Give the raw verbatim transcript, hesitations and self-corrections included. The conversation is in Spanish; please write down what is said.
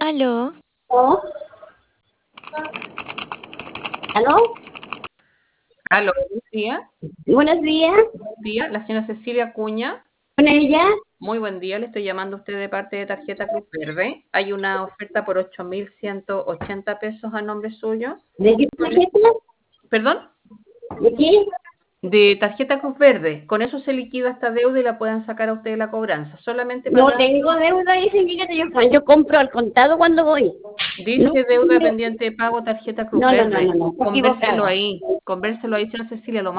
Aló, ¿Oh? ¿Aló? Aló, buenos días. Buenos días. Buenos días, la señora Cecilia Cuña. ¿Con ella? Muy buen día, le estoy llamando a usted de parte de Tarjeta Cruz Verde. Hay una oferta por ocho mil ciento ochenta pesos a nombre suyo. ¿De qué tarjeta? ¿Perdón? ¿De qué? De Tarjeta Cruz Verde. Con eso se liquida esta deuda y la puedan sacar a usted de la cobranza. Solamente No para... tengo deuda, dicen que yo, yo compro al contado cuando voy. No, Dice deuda pendiente de pago Tarjeta Cruz no, no, no, Verde. no, no, está Convérselo equivocada. ahí. Convérselo ahí, señora Cecilia, lo